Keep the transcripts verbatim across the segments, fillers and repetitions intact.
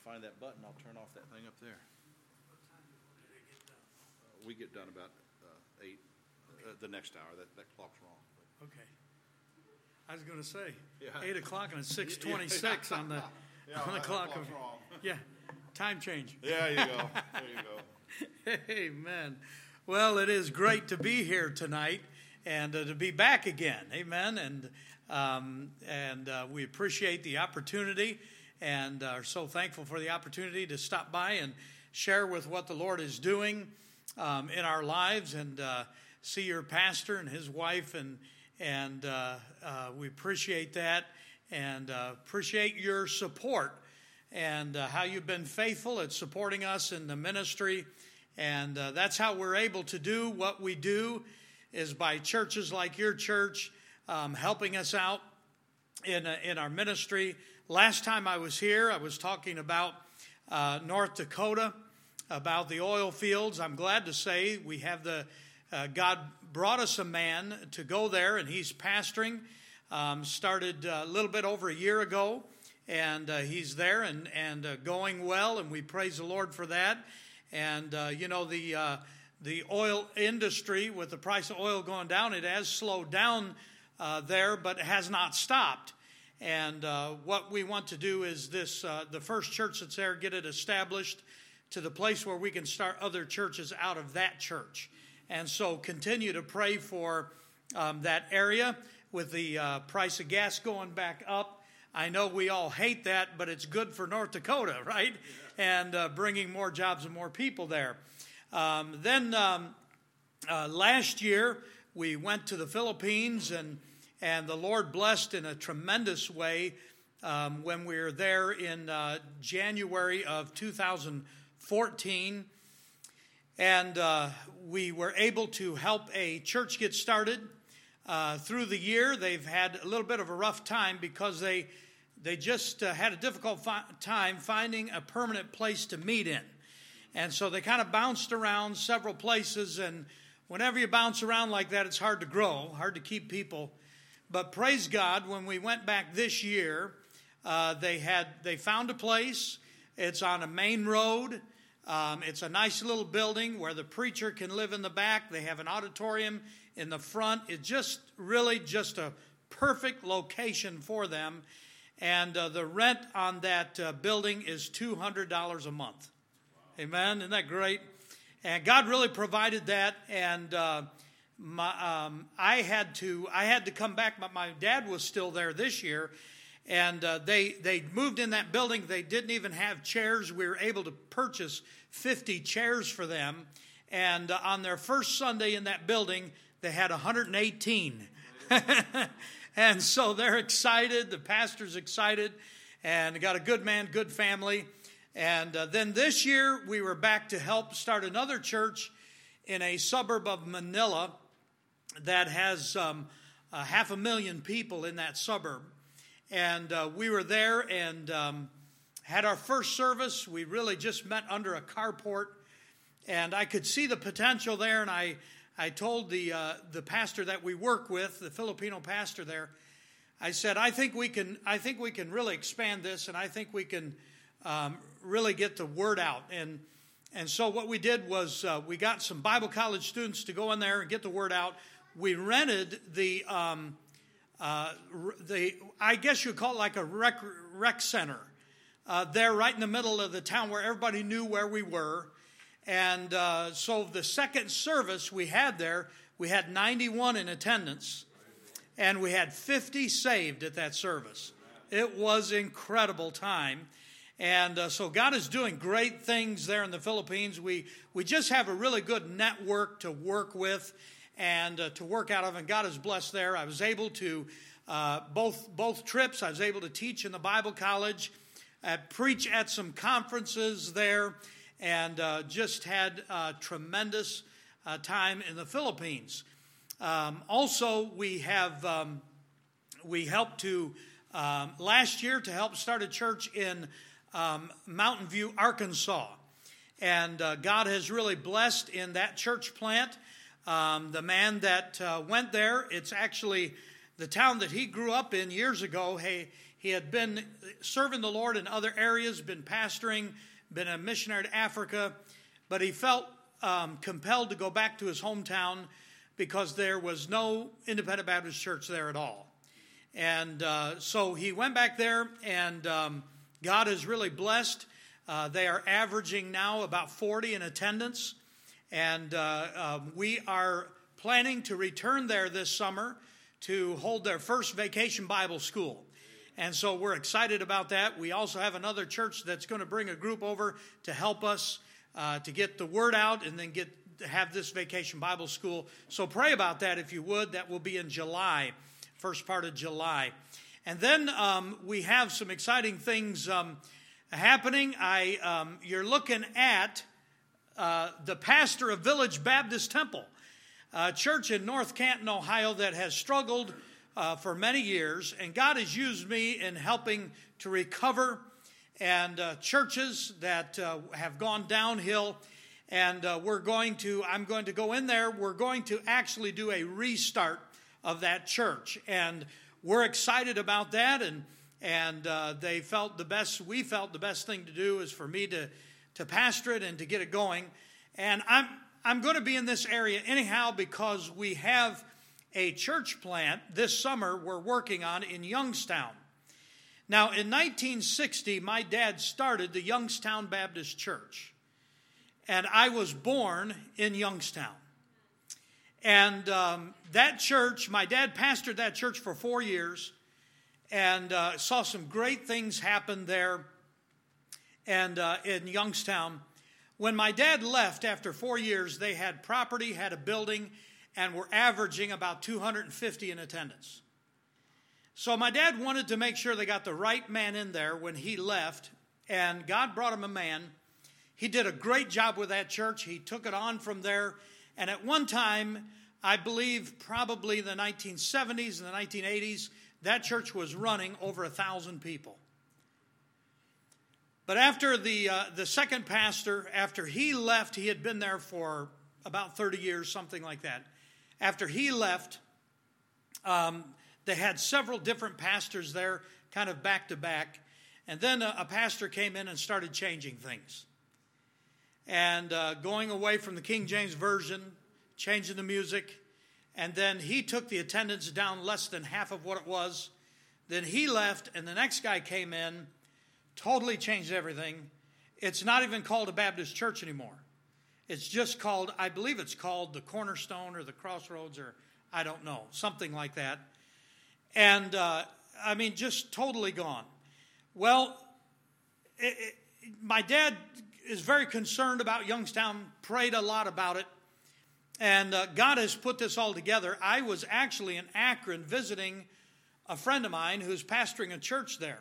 find that button, I'll turn off that thing up there. What time do they get done? Uh, we get done about uh, eight, uh, the next hour. That, that clock's wrong. Okay. I was going to say, Yeah. eight o'clock and it's six twenty-six on the, Yeah, on the that clock. clock's Of, wrong. yeah, time change. There you go. There you go. Amen. Well, it is great to be here tonight and uh, to be back again. Amen. And um, and uh, we appreciate the opportunity and are so thankful for the opportunity to stop by and share with what the Lord is doing um, in our lives, and uh, see your pastor and his wife, and and uh, uh, we appreciate that, and uh, appreciate your support and uh, how you've been faithful at supporting us in the ministry. And uh, that's how we're able to do what we do, is by churches like your church um, helping us out in uh, in our ministry. Last time I was here, I was talking about uh, North Dakota, about the oil fields. I'm glad to say we have the uh, God brought us a man to go there, and he's pastoring. Um, started uh, a little bit over a year ago, and uh, he's there and and uh, going well, and we praise the Lord for that. And, uh, you know, the uh, the oil industry, with the price of oil going down, it has slowed down uh, there, but it has not stopped. And uh, what we want to do is this, uh, the first church that's there, get it established to the place where we can start other churches out of that church. And so continue to pray for um, that area with the uh, price of gas going back up. I know we all hate that, but it's good for North Dakota, right? And uh, bringing more jobs and more people there. Um, then um, uh, last year, we went to the Philippines, and and the Lord blessed in a tremendous way um, when we were there in uh, January of two thousand fourteen. And uh, we were able to help a church get started. Uh, through the year, they've had a little bit of a rough time because they They just uh, had a difficult fi- time finding a permanent place to meet in. And so they kind of bounced around several places. And whenever you bounce around like that, it's hard to grow, hard to keep people. But praise God, when we went back this year, uh, they had they found a place. It's on a main road. Um, it's a nice little building where the preacher can live in the back. They have an auditorium in the front. It's just really just a perfect location for them. And uh, the rent on that uh, building is two hundred dollars a month. Wow. Amen. Isn't that great? And God really provided that. And uh, my, um, I had to I had to come back, but my dad was still there this year. And uh, they, they moved in that building. They didn't even have chairs. We were able to purchase fifty chairs for them. And uh, on their first Sunday in that building, they had one hundred eighteen. And so they're excited. The pastor's excited, and got a good man, good family. And uh, then this year, we were back to help start another church in a suburb of Manila that has um, a half a million people in that suburb. And uh, we were there and um, had our first service. We really just met under a carport, and I could see the potential there, and I I told the uh, the pastor that we work with, the Filipino pastor there, I said, I think we can I think we can really expand this, and I think we can um, really get the word out. And and so what we did was uh, we got some Bible college students to go in there and get the word out. We rented the um, uh, the I guess you'd call it like a rec, rec center uh, there, right in the middle of the town, where everybody knew where we were. And uh, so the second service we had there, we had ninety-one in attendance, and we had fifty saved at that service. It was incredible time. And uh, so God is doing great things there in the Philippines. We we just have a really good network to work with and uh, to work out of, and God is blessed there. I was able to, uh, both both trips, I was able to teach in the Bible college, uh, preach at some conferences there, and uh, just had a tremendous uh, time in the Philippines. Um, also, we have um, we helped to um, last year to help start a church in um, Mountain View, Arkansas, and uh, God has really blessed in that church plant. Um, the man that uh, went there, it's actually the town that he grew up in years ago. He, he had been serving the Lord in other areas, been pastoring, been a missionary to Africa, but he felt um, compelled to go back to his hometown because there was no Independent Baptist church there at all. And uh, so he went back there, and um, God has really blessed. Uh, they are averaging now about forty in attendance, and uh, uh, we are planning to return there this summer to hold their first vacation Bible school. And so we're excited about that. We also have another church that's going to bring a group over to help us uh, to get the word out and then get have this vacation Bible school. So pray about that if you would. That will be in July, first part of July. And then um, we have some exciting things um, happening. I um, you're looking at uh, the pastor of Village Baptist Temple, a church in North Canton, Ohio, that has struggled uh, for many years, and God has used me in helping to recover and uh, churches that uh, have gone downhill. And uh, we're going to, I'm going to go in there. We're going to actually do a restart of that church, and we're excited about that. And and uh, they felt the best. We felt the best thing to do is for me to to pastor it and to get it going. And I'm I'm going to be in this area anyhow because we have a church plant this summer we're working on in Youngstown. Now, in nineteen sixty, my dad started the Youngstown Baptist Church. And I was born in Youngstown. And um, that church, my dad pastored that church for four years and uh, saw some great things happen there and uh, in Youngstown. When my dad left after four years, they had property, had a building, and were averaging about two hundred fifty in attendance. So my dad wanted to make sure they got the right man in there when he left, and God brought him a man. He did a great job with that church. He took it on from there. And at one time, I believe probably the nineteen seventies and the nineteen eighties, that church was running over a thousand people. But after the uh, the second pastor, after he left, he had been there for about thirty years, something like that. After he left, um, they had several different pastors there, kind of back to back. And then a, a pastor came in and started changing things. And uh, going away from the King James Version, changing the music. And then he took the attendance down less than half of what it was. Then he left, and the next guy came in, totally changed everything. It's not even called a Baptist church anymore. It's just called, I believe it's called the Cornerstone or the Crossroads, or I don't know, something like that. And, uh, I mean, just totally gone. Well, it, it, my dad is very concerned about Youngstown, prayed a lot about it, and uh, God has put this all together. I was actually in Akron visiting a friend of mine who's pastoring a church there,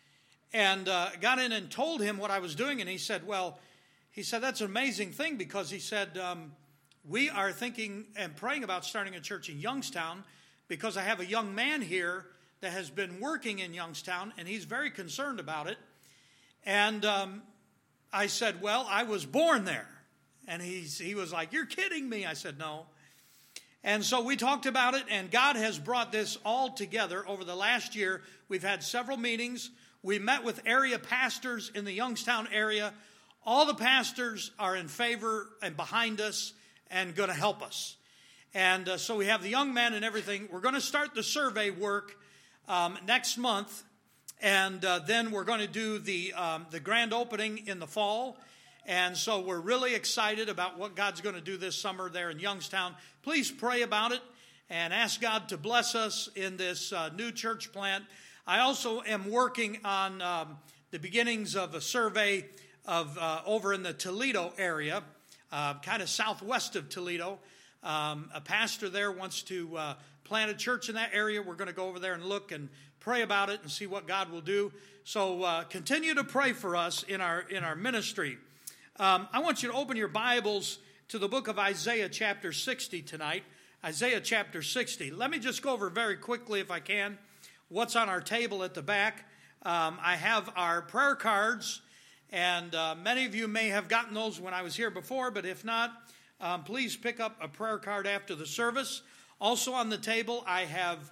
and uh, got in and told him what I was doing, and he said, well, he said, that's an amazing thing, because he said, um, we are thinking and praying about starting a church in Youngstown, because I have a young man here that has been working in Youngstown, and he's very concerned about it. And um, I said, well, I was born there. And he's, he was like, you're kidding me. I said, no. And so we talked about it, and God has brought this all together over the last year. We've had several meetings. We met with area pastors in the Youngstown area. All the pastors are in favor and behind us and going to help us. And uh, so we have the young men and everything. We're going to start the survey work um, next month. And uh, then we're going to do the um, the grand opening in the fall. And so we're really excited about what God's going to do this summer there in Youngstown. Please pray about it and ask God to bless us in this uh, new church plant. I also am working on um, the beginnings of a survey of uh, over in the Toledo area, uh, kind of southwest of Toledo. Um, a pastor there wants to uh, plant a church in that area. We're going to go over there and look and pray about it and see what God will do. So uh, continue to pray for us in our in our ministry. Um, I want you to open your Bibles to the book of Isaiah chapter sixty tonight. Isaiah chapter sixty. Let me just go over very quickly, if I can, what's on our table at the back. Um, I have our prayer cards, and uh, many of you may have gotten those when I was here before, but if not, um, please pick up a prayer card after the service. Also on the table, I have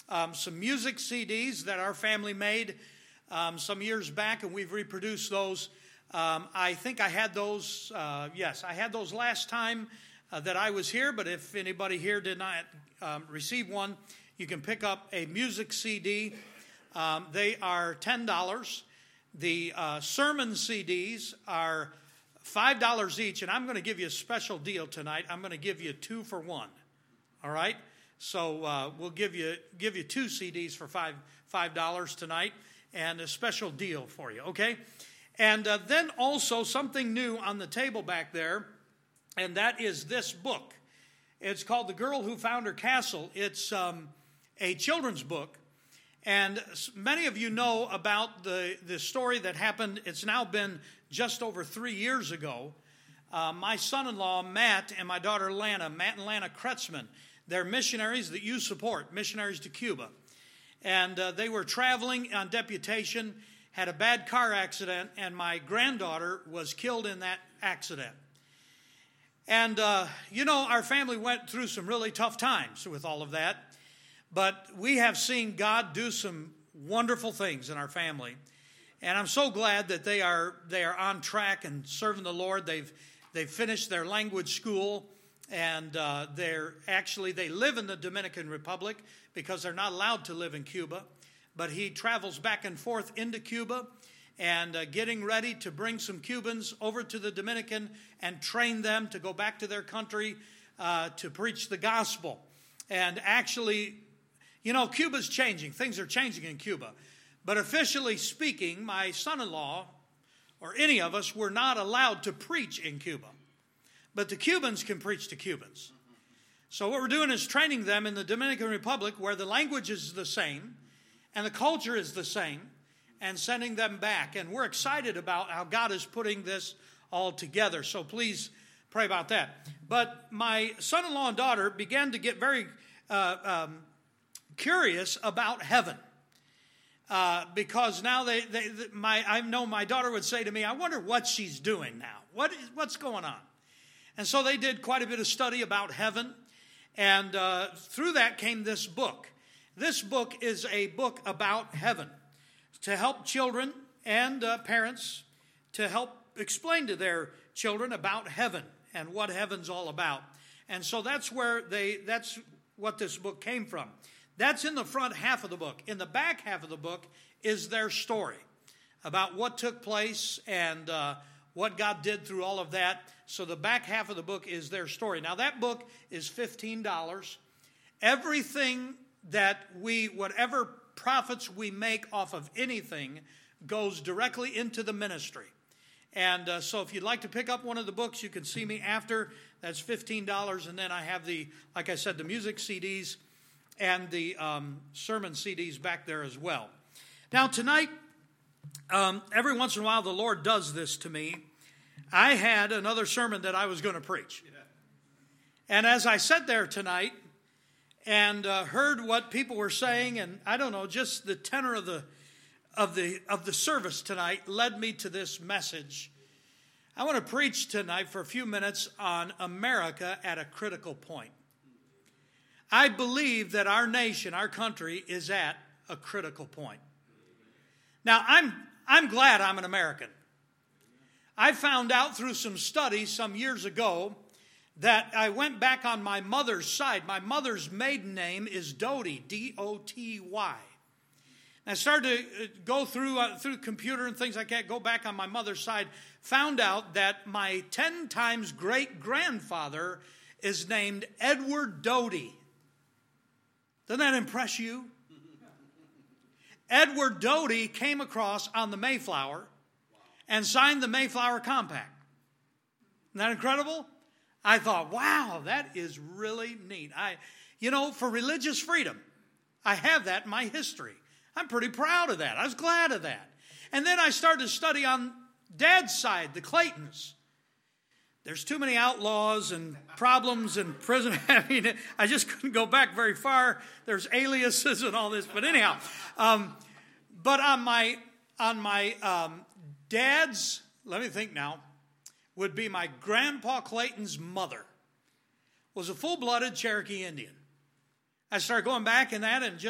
um, some music C Ds that our family made um, some years back, and we've reproduced those. Um, I think I had those, uh, yes, I had those last time uh, that I was here, but if anybody here did not um, receive one, you can pick up a music C D. Um, they are ten dollars. The uh, sermon C Ds are five dollars each, and I'm going to give you a special deal tonight. I'm going to give you two for one, all right? So uh, we'll give you give you two C Ds for five five dollars tonight, and a special deal for you, okay? And uh, then also something new on the table back there, and that is this book. It's called The Girl Who Found Her Castle. It's um, a children's book, and many of you know about the, the story that happened. It's now been just over three years ago. Uh, my son-in-law, Matt, and my daughter, Lana, Matt and Lana Kretzman, they're missionaries that you support, missionaries to Cuba. And uh, they were traveling on deputation, had a bad car accident, and my granddaughter was killed in that accident. And, uh, you know, our family went through some really tough times with all of that. But we have seen God do some wonderful things in our family. And I'm so glad that they are they are on track and serving the Lord. They've they've finished their language school, and uh, they're actually they live in the Dominican Republic because they're not allowed to live in Cuba. But he travels back and forth into Cuba and uh, getting ready to bring some Cubans over to the Dominican and train them to go back to their country uh, to preach the gospel. And actually, you know, Cuba's changing. Things are changing in Cuba. But officially speaking, my son-in-law, or any of us, were not allowed to preach in Cuba. But the Cubans can preach to Cubans. So what we're doing is training them in the Dominican Republic, where the language is the same and the culture is the same, and sending them back. And we're excited about how God is putting this all together. So please pray about that. But my son-in-law and daughter began to get very uh, um, curious about heaven. Uh, because now they, they, my, I know my daughter would say to me, I wonder what she's doing now. What is, what's going on? And so they did quite a bit of study about heaven. And uh, through that came this book. This book is a book about heaven to help children and uh, parents to help explain to their children about heaven and what heaven's all about. And so that's where they, that's what this book came from. That's in the front half of the book. In the back half of the book is their story about what took place and uh, what God did through all of that. So the back half of the book is their story. Now that book is fifteen dollars. Everything that we, whatever profits we make off of anything goes directly into the ministry. And uh, so if you'd like to pick up one of the books, you can see me after. That's fifteen dollars. And then I have the, like I said, the music C Ds and the um, sermon C Ds back there as well. Now tonight, um, every once in a while the Lord does this to me. I had another sermon that I was going to preach. And as I sat there tonight and uh, heard what people were saying, and I don't know, just the tenor of the of the of the service tonight led me to this message. I want to preach tonight for a few minutes on America at a critical point. I believe that our nation, our country, is at a critical point. Now, I'm I'm glad I'm an American. I found out through some studies some years ago that I went back on my mother's side. My mother's maiden name is Doty, D O T Y. And I started to go through uh, through computer and things like that, go back on my mother's side, found out that my ten times great-grandfather is named Edward Doty. Doesn't that impress you? Edward Doty came across on the Mayflower and signed the Mayflower Compact. Isn't that incredible? I thought, wow, that is really neat. I, you know, for religious freedom, I have that in my history. I'm pretty proud of that. I was glad of that. And then I started to study on Dad's side, the Claytons. There's too many outlaws and problems in prison. I mean, I just couldn't go back very far. There's aliases and all this. But anyhow, um, but on my on my um, dad's, let me think now, would be my Grandpa Clayton's mother was a full-blooded Cherokee Indian. I started going back in that and just,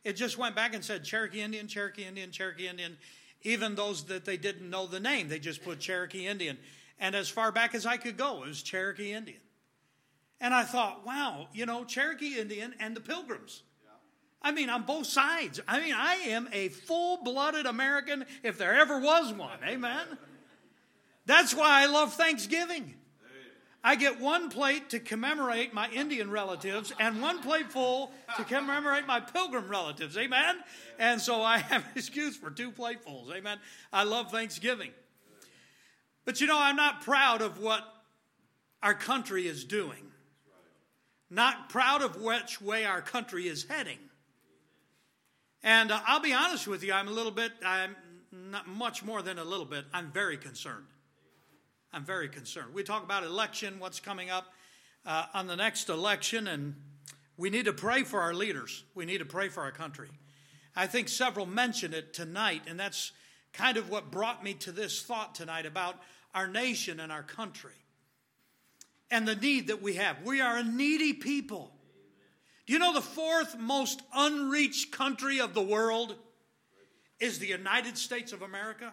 it just went back and said Cherokee Indian, Cherokee Indian, Cherokee Indian. Even those that they didn't know the name, they just put Cherokee Indian. And as far back as I could go, it was Cherokee Indian. And I thought, wow, you know, Cherokee Indian and the Pilgrims. I mean, on both sides. I mean, I am a full-blooded American if there ever was one. Amen? That's why I love Thanksgiving. I get one plate to commemorate my Indian relatives and one plate full to commemorate my Pilgrim relatives. Amen? And so I have an excuse for two platefuls. Amen? I love Thanksgiving. But you know, I'm not proud of what our country is doing. Not proud of which way our country is heading. And uh, I'll be honest with you, I'm a little bit, I'm not much more than a little bit, I'm very concerned. I'm very concerned. We talk about election, what's coming up uh, on the next election, and we need to pray for our leaders. We need to pray for our country. I think several mentioned it tonight, and that's kind of what brought me to this thought tonight about our nation and our country and the need that we have. We are a needy people. Do you know the fourth most unreached country of the world is the United States of America?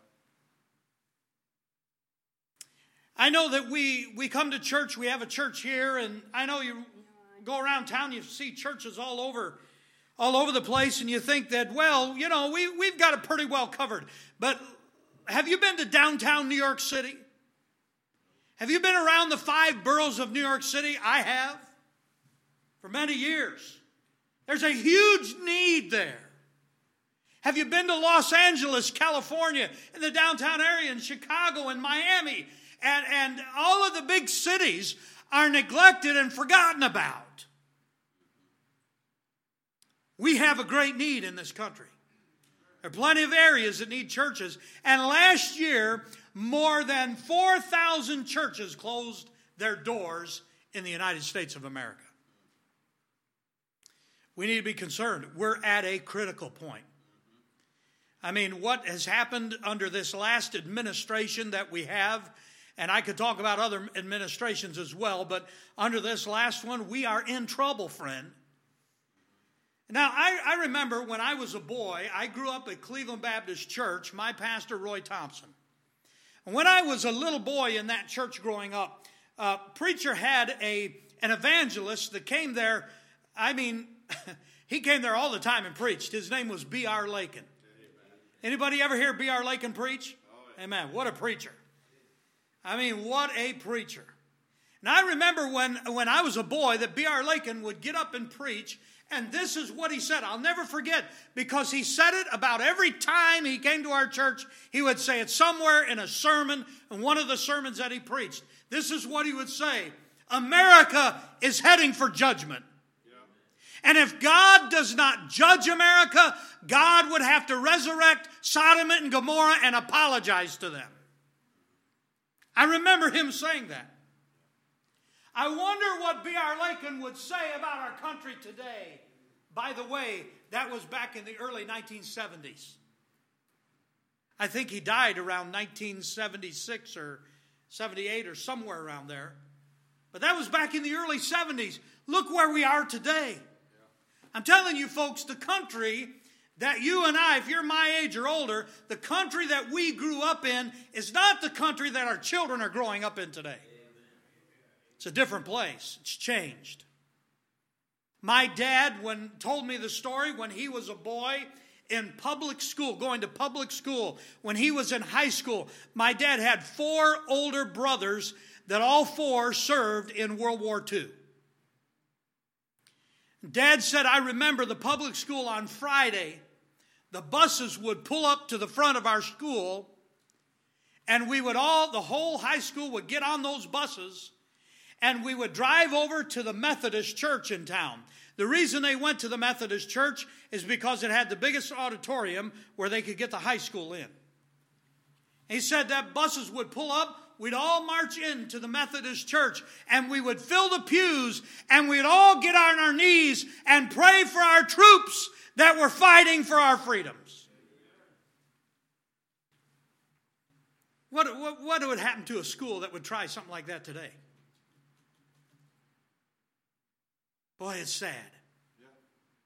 I know that we, we come to church, we have a church here, and I know you go around town, you see churches all over, all over the place, and you think that, well, you know, we, we've got it pretty well covered. But have you been to downtown New York City? Have you been around the five boroughs of New York City? I have, for many years. There's a huge need there. Have you been to Los Angeles, California, in the downtown area, in Chicago and Miami? And, and all of the big cities are neglected and forgotten about. We have a great need in this country. There are plenty of areas that need churches. And last year, more than four thousand churches closed their doors in the United States of America. We need to be concerned. We're at a critical point. I mean, what has happened under this last administration that we have, and I could talk about other administrations as well, but under this last one, we are in trouble, friend. Now, I, I remember when I was a boy, I grew up at Cleveland Baptist Church, my pastor, Roy Thompson. And when I was a little boy in that church growing up, a preacher had a, an evangelist that came there. I mean, he came there all the time and preached. His name was B R Lakin. Anybody ever hear B R Lakin preach? Amen. What a preacher. I mean, what a preacher. And I remember when, when I was a boy that B R Lakin would get up and preach, and this is what he said. I'll never forget, because he said it about every time he came to our church. He would say it somewhere in a sermon, in one of the sermons that he preached. This is what he would say: America is heading for judgment. And if God does not judge America, God would have to resurrect Sodom and Gomorrah and apologize to them. I remember him saying that. I wonder what B R Lakin would say about our country today. By the way, that was back in the early nineteen seventies. I think he died around nineteen seventy-six or seventy-eight or somewhere around there. But that was back in the early seventies. Look where we are today. I'm telling you folks, the country that you and I, if you're my age or older, the country that we grew up in is not the country that our children are growing up in today. It's a different place. It's changed. My dad, when told me the story when he was a boy in public school, going to public school, when he was in high school, my dad had four older brothers that all four served in World War Two. Dad said, I remember the public school on Friday, the buses would pull up to the front of our school, and we would all, the whole high school would get on those buses, and we would drive over to the Methodist church in town. The reason they went to the Methodist church is because it had the biggest auditorium where they could get the high school in. He said that buses would pull up, we'd all march into the Methodist church, and we would fill the pews, and we'd all get on our knees and pray for our troops that were fighting for our freedoms. What, what, what would happen to a school that would try something like that today? Boy, it's sad.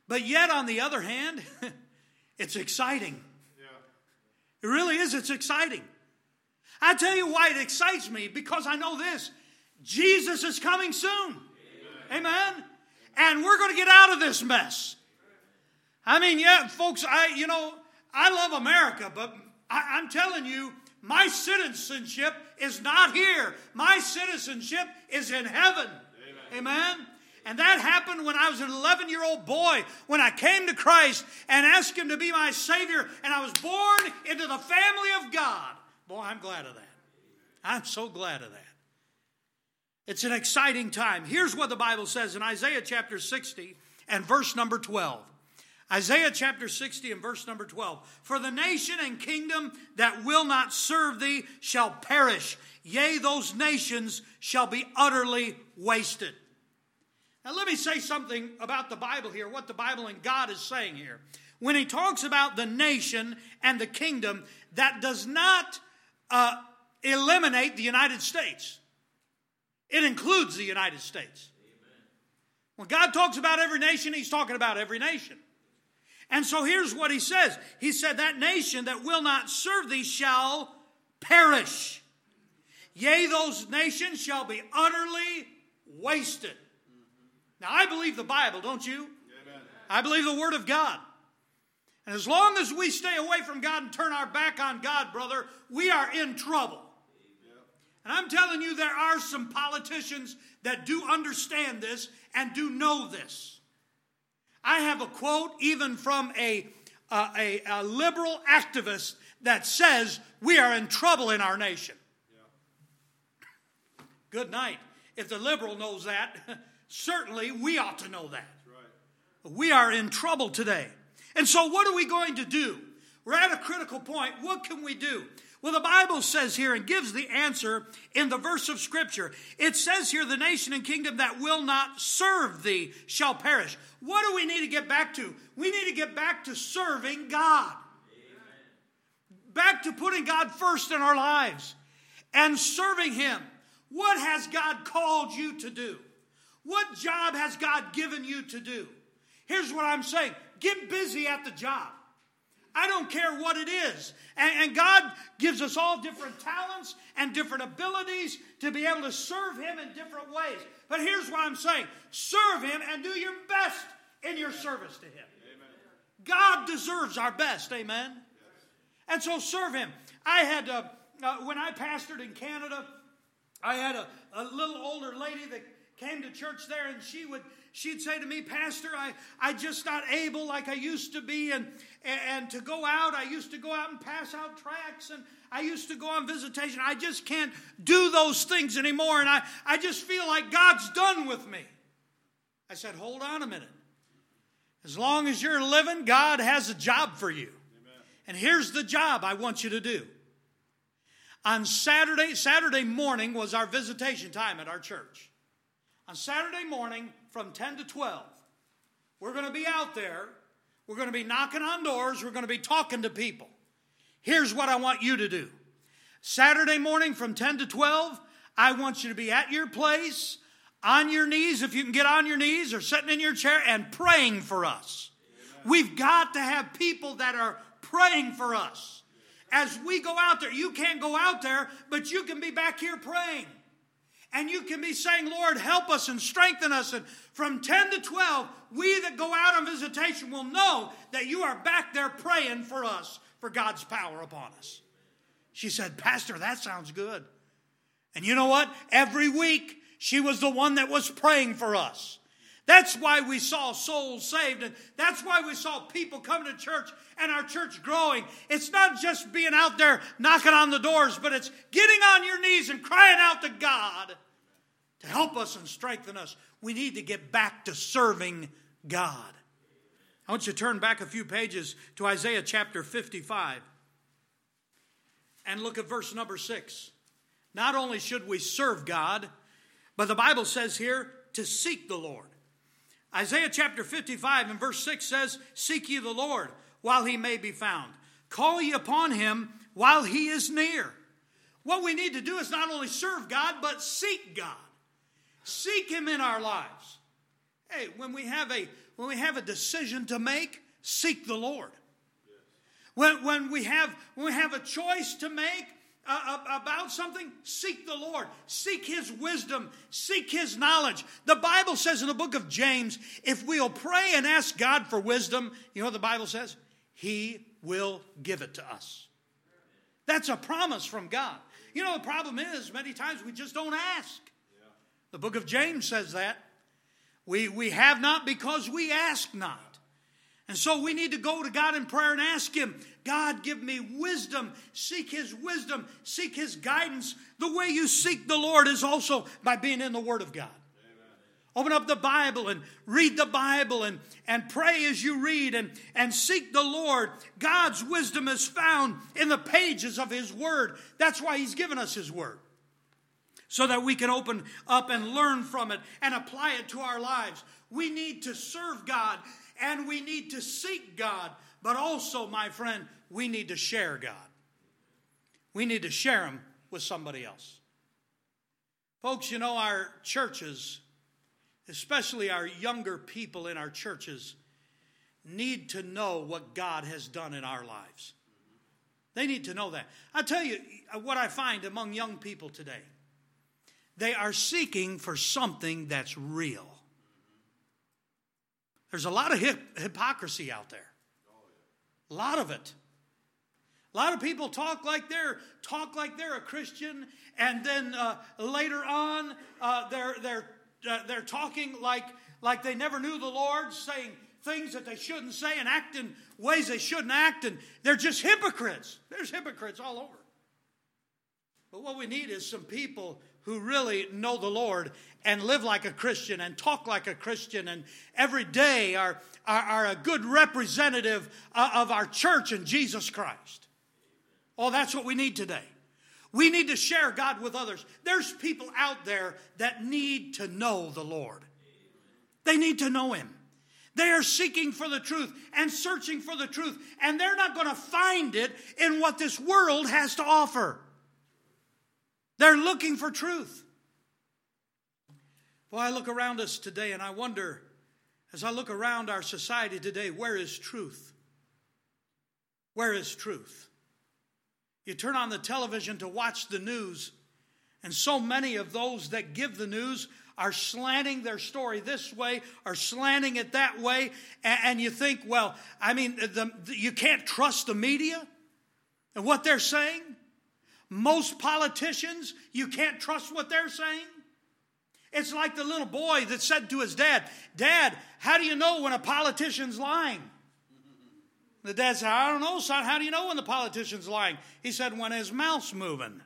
But yet, on the other hand, it's exciting. It really is. It's exciting. I tell you why it excites me, because I know this. Jesus is coming soon. Amen. Amen. And we're going to get out of this mess. I mean, yeah, folks, I, you know, I love America, but I, I'm telling you, my citizenship is not here. My citizenship is in heaven. Amen. Amen. And that happened when I was an eleven-year-old boy, when I came to Christ and asked Him to be my Savior, and I was born into the family of God. Boy, I'm glad of that. I'm so glad of that. It's an exciting time. Here's what the Bible says in Isaiah chapter sixty and verse number twelve. Isaiah chapter sixty and verse number twelve. For the nation and kingdom that will not serve thee shall perish. Yea, those nations shall be utterly wasted. Now let me say something about the Bible here, what the Bible and God is saying here. When He talks about the nation and the kingdom, that does not uh, eliminate the United States. It includes the United States. Amen. When God talks about every nation, He's talking about every nation. And so here's what He says. He said, that nation that will not serve thee shall perish. Yea, those nations shall be utterly wasted. Now, I believe the Bible, don't you? Amen. I believe the Word of God. And as long as we stay away from God and turn our back on God, brother, we are in trouble. And I'm telling you, there are some politicians that do understand this and do know this. I have a quote even from a, uh, a, a liberal activist that says we are in trouble in our nation. Yeah. Good night. If the liberal knows that, certainly we ought to know that. Right. We are in trouble today. And so what are we going to do? We're at a critical point. What can we do? Well, the Bible says here and gives the answer in the verse of Scripture. It says here, the nation and kingdom that will not serve thee shall perish. What do we need to get back to? We need to get back to serving God. Amen. Back to putting God first in our lives and serving Him. What has God called you to do? What job has God given you to do? Here's what I'm saying. Get busy at the job. I don't care what it is. And, and God gives us all different talents and different abilities to be able to serve Him in different ways. But here's what I'm saying. Serve Him and do your best in your service to Him. Amen. God deserves our best. Amen. Yes. And so serve Him. I had, uh, uh, when I pastored in Canada, I had a, a little older lady that came to church there, and she would she'd say to me, Pastor, I, I just not able like I used to be, and, and to go out. I used to go out and pass out tracts, and I used to go on visitation. I just can't do those things anymore, and I, I just feel like God's done with me. I said, hold on a minute. As long as you're living, God has a job for you. Amen. And here's the job I want you to do. On Saturday, Saturday morning was our visitation time at our church. On Saturday morning from ten to twelve, we're going to be out there. We're going to be knocking on doors. We're going to be talking to people. Here's what I want you to do. Saturday morning from ten to twelve, I want you to be at your place, on your knees, if you can get on your knees, or sitting in your chair and praying for us. Amen. We've got to have people that are praying for us. As we go out there, you can't go out there, but you can be back here praying. And you can be saying, Lord, help us and strengthen us. And from ten to twelve, we that go out on visitation will know that you are back there praying for us, for God's power upon us. She said, Pastor, that sounds good. And you know what? Every week, she was the one that was praying for us. That's why we saw souls saved, and that's why we saw people coming to church and our church growing. It's not just being out there knocking on the doors, but it's getting on your knees and crying out to God to help us and strengthen us. We need to get back to serving God. I want you to turn back a few pages to Isaiah chapter fifty-five and look at verse number six. Not only should we serve God, but the Bible says here to seek the Lord. Isaiah chapter fifty-five and verse six says, seek ye the Lord while he may be found. Call ye upon him while he is near. What we need to do is not only serve God, but seek God. Seek him in our lives. Hey, when we have a when we have a decision to make, seek the Lord. When, when, we, have, when we have a choice to make uh, about something, seek the Lord. Seek His wisdom. Seek His knowledge. The Bible says in the book of James, if we'll pray and ask God for wisdom, you know what the Bible says? He will give it to us. That's a promise from God. You know, the problem is, many times we just don't ask. The book of James says that. We, we have not because we ask not. And so we need to go to God in prayer and ask Him, God, give me wisdom. Seek His wisdom. Seek His guidance. The way you seek the Lord is also by being in the Word of God. Amen. Open up the Bible and read the Bible and, and pray as you read and, and seek the Lord. God's wisdom is found in the pages of His Word. That's why He's given us His Word. So that we can open up and learn from it and apply it to our lives. We need to serve God and we need to seek God. But also, my friend, we need to share God. We need to share Him with somebody else. Folks, you know, our churches, especially our younger people in our churches, need to know what God has done in our lives. They need to know that. I'll tell you what I find among young people today. They are seeking for something that's real. There's a lot of hip- hypocrisy out there. A lot of it. A lot of people talk like they're talk like they're a Christian, and then uh, later on uh, they're they're uh, they're talking like like they never knew the Lord, saying things that they shouldn't say and acting ways they shouldn't act, and they're just hypocrites. There's hypocrites all over. But what we need is some people who really know the Lord and live like a Christian and talk like a Christian and every day are, are, are a good representative of our church and Jesus Christ. Oh, that's what we need today. We need to share God with others. There's people out there that need to know the Lord. They need to know Him. They are seeking for the truth and searching for the truth. And they're not going to find it in what this world has to offer. They're looking for truth. Well, I look around us today and I wonder, as I look around our society today, where is truth? Where is truth? You turn on the television to watch the news, and so many of those that give the news are slanting their story this way, or slanting it that way, and, and you think, well, I mean, the, the, you can't trust the media and what they're saying. Most politicians, you can't trust what they're saying. It's like the little boy that said to his dad, Dad, how do you know when a politician's lying? The dad said, I don't know, son. How do you know when the politician's lying? He said, when his mouth's moving.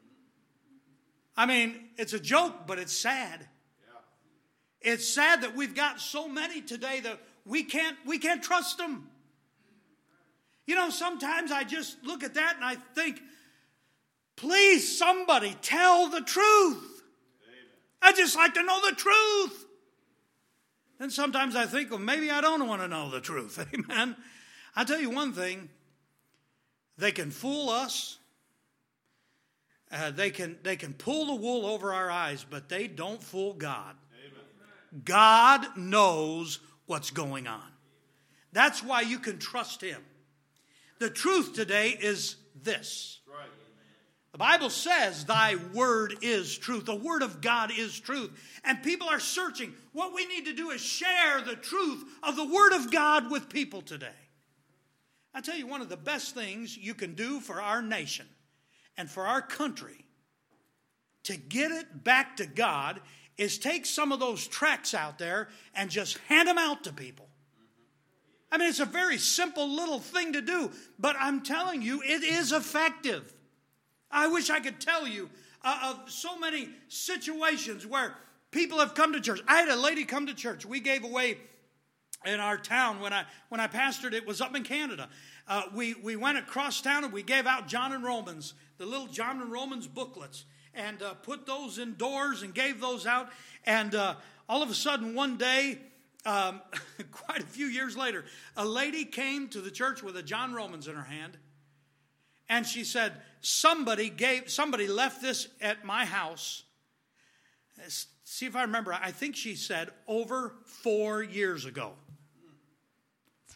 I mean, it's a joke, but it's sad. Yeah. It's sad that we've got so many today that we can't, we can't trust them. You know, sometimes I just look at that and I think, please, somebody tell the truth. I just like to know the truth. And sometimes I think, well, maybe I don't want to know the truth. Amen. I'll tell you one thing. They can fool us. Uh, they can they can pull the wool over our eyes, but they don't fool God. Amen. God knows what's going on. That's why you can trust Him. The truth today is this. Right. The Bible says thy word is truth. The word of God is truth. And people are searching. What we need to do is share the truth of the word of God with people today. I tell you, one of the best things you can do for our nation and for our country to get it back to God is take some of those tracts out there and just hand them out to people. I mean, it's a very simple little thing to do, but I'm telling you, it is effective. I wish I could tell you uh, of so many situations where people have come to church. I had a lady come to church. We gave away in our town when I when I pastored. It was up in Canada. Uh, we we went across town and we gave out John and Romans, the little John and Romans booklets, and uh, put those indoors and gave those out. And uh, all of a sudden, one day, um, quite a few years later, a lady came to the church with a John Romans in her hand. And she said, somebody gave, somebody left this at my house. See if I remember. I think she said over four years ago.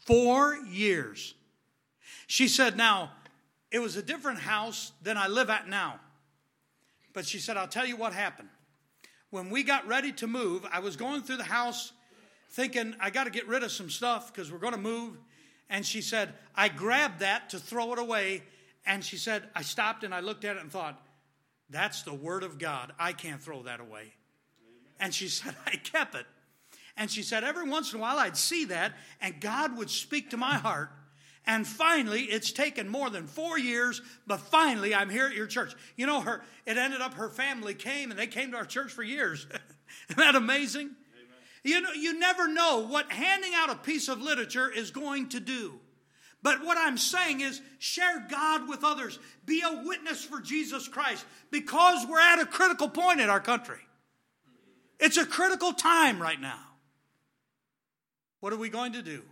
Four years. She said, now, it was a different house than I live at now. But she said, I'll tell you what happened. When we got ready to move, I was going through the house thinking, I got to get rid of some stuff because we're going to move. And she said, I grabbed that to throw it away. And she said, I stopped and I looked at it and thought, that's the word of God. I can't throw that away. And she said, I kept it. And she said, every once in a while I'd see that and God would speak to my heart. And finally, it's taken more than four years, but finally I'm here at your church. You know, her. It ended up her family came and they came to our church for years. Isn't that amazing? Amen. You know, you never know what handing out a piece of literature is going to do. But what I'm saying is share God with others. Be a witness for Jesus Christ because we're at a critical point in our country. It's a critical time right now. What are we going to do?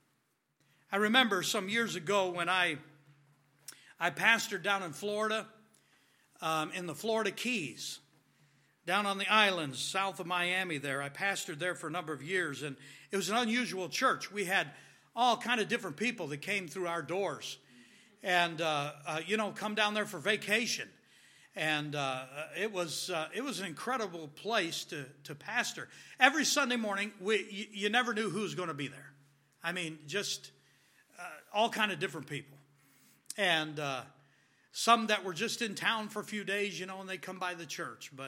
I remember some years ago when I I pastored down in Florida, um, in the Florida Keys, down on the islands south of Miami there. I pastored there for a number of years, and it was an unusual church. We had all kind of different people that came through our doors and, uh, uh, you know, come down there for vacation. And uh, it was uh, it was an incredible place to, to pastor. Every Sunday morning, we you, you never knew who was going to be there. I mean, just... Uh, all kind of different people. And uh, some that were just in town for a few days, you know, and they come by the church. But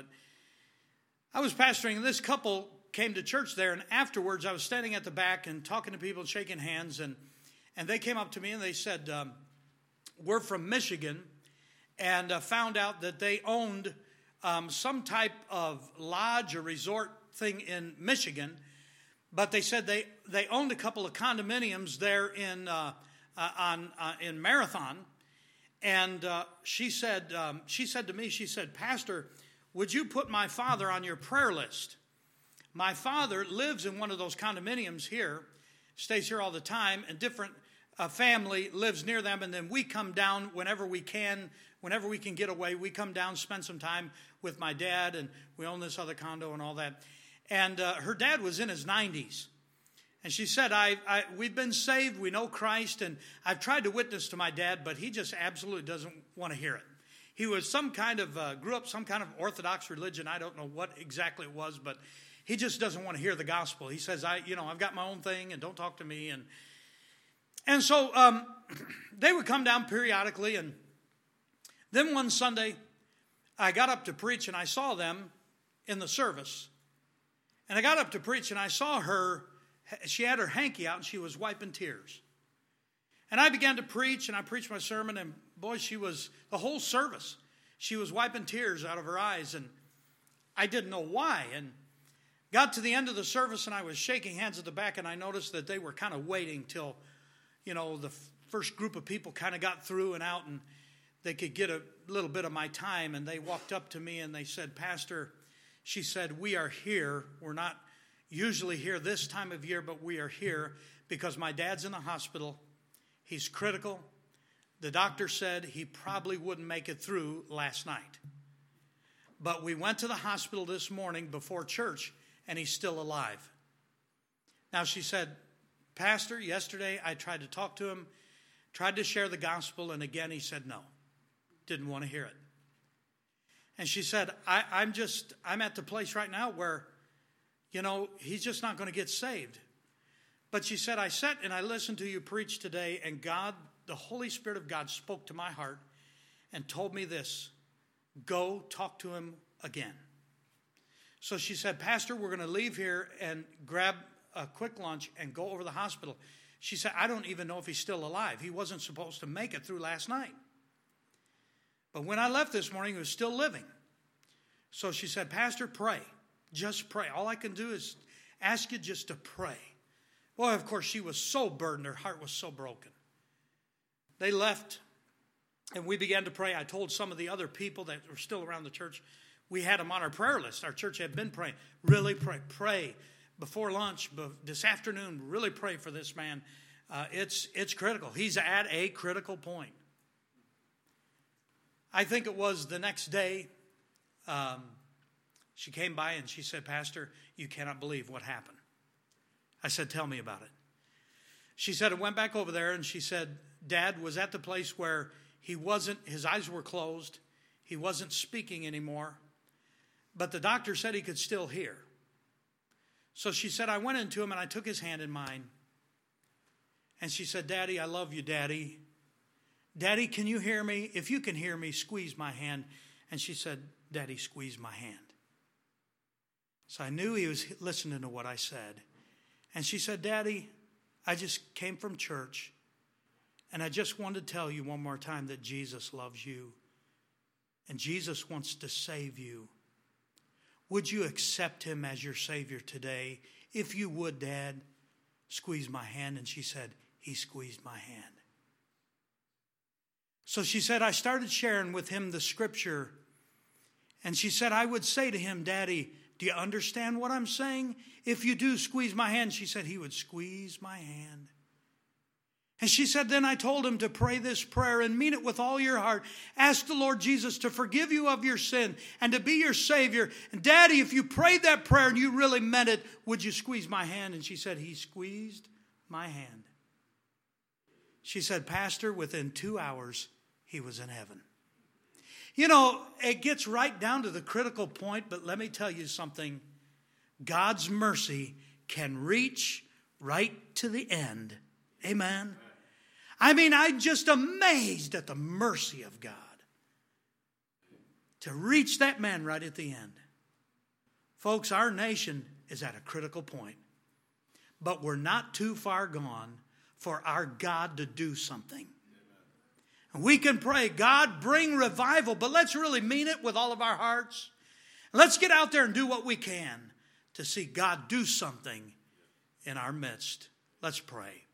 I was pastoring, and this couple came to church there, and afterwards I was standing at the back and talking to people, shaking hands, and, and they came up to me and they said, um, we're from Michigan, and uh, found out that they owned um, some type of lodge or resort thing in Michigan. But they said they, they owned a couple of condominiums there in uh, uh, on uh, in Marathon, and uh, she said um, she said to me, she said, Pastor, would you put my father on your prayer list? My father lives in one of those condominiums here, stays here all the time, and different uh, family lives near them, and then we come down whenever we can, whenever we can get away. We come down, spend some time with my dad, and we own this other condo and all that. And uh, her dad was in his nineties. And she said, I, I, we've been saved, we know Christ, and I've tried to witness to my dad, but he just absolutely doesn't want to hear it. He was some kind of, uh, grew up some kind of Orthodox religion. I don't know what exactly it was, but he just doesn't want to hear the gospel. He says, I, you know, I've got my own thing, and don't talk to me. And and so um, they would come down periodically, and then one Sunday, I got up to preach, and I saw them in the service. And I got up to preach, and I saw her, she had her hanky out, and she was wiping tears. And I began to preach, and I preached my sermon, and boy, she was, the whole service, she was wiping tears out of her eyes, and I didn't know why. And got to the end of the service, and I was shaking hands at the back, and I noticed that they were kind of waiting till, you know, the first group of people kind of got through and out, and they could get a little bit of my time, and they walked up to me, and they said, Pastor, she said, we are here. We're not usually here this time of year, but we are here because my dad's in the hospital. He's critical. The doctor said he probably wouldn't make it through last night. But we went to the hospital this morning before church, and he's still alive. Now, she said, Pastor, yesterday I tried to talk to him, tried to share the gospel, and again he said no. Didn't want to hear it. And she said, I, I'm just, I'm at the place right now where, you know, he's just not going to get saved. But she said, I sat and I listened to you preach today, and God, the Holy Spirit of God spoke to my heart and told me this, go talk to him again. So she said, Pastor, we're going to leave here and grab a quick lunch and go over to the hospital. She said, I don't even know if he's still alive. He wasn't supposed to make it through last night. But when I left this morning, he was still living. So she said, Pastor, pray. Just pray. All I can do is ask you just to pray. Well, of course, she was so burdened. Her heart was so broken. They left, and we began to pray. I told some of the other people that were still around the church, we had them on our prayer list. Our church had been praying. Really pray. Pray before lunch, this afternoon. Really pray for this man. Uh, it's, it's critical. He's at a critical point. I think it was the next day, um, she came by and she said, Pastor, you cannot believe what happened. I said, tell me about it. She said, I went back over there and she said, Dad was at the place where he wasn't, his eyes were closed. He wasn't speaking anymore. But the doctor said he could still hear. So she said, I went into him and I took his hand in mine. And she said, Daddy, I love you, Daddy. Daddy, can you hear me? If you can hear me, squeeze my hand. And she said, Daddy, squeeze my hand. So I knew he was listening to what I said. And she said, Daddy, I just came from church. And I just wanted to tell you one more time that Jesus loves you. And Jesus wants to save you. Would you accept him as your Savior today? If you would, Dad, squeeze my hand. And she said, he squeezed my hand. So she said, I started sharing with him the scripture. And she said, I would say to him, Daddy, do you understand what I'm saying? If you do, squeeze my hand. She said, he would squeeze my hand. And she said, then I told him to pray this prayer and mean it with all your heart. Ask the Lord Jesus to forgive you of your sin and to be your Savior. And Daddy, if you prayed that prayer and you really meant it, would you squeeze my hand? And she said, he squeezed my hand. She said, Pastor, within two hours, he was in heaven. You know, it gets right down to the critical point, but let me tell you something. God's mercy can reach right to the end. Amen. I mean, I'm just amazed at the mercy of God to reach that man right at the end. Folks, our nation is at a critical point, but we're not too far gone for our God to do something. And we can pray, God, bring revival, but let's really mean it with all of our hearts. Let's get out there and do what we can to see God do something in our midst. Let's pray.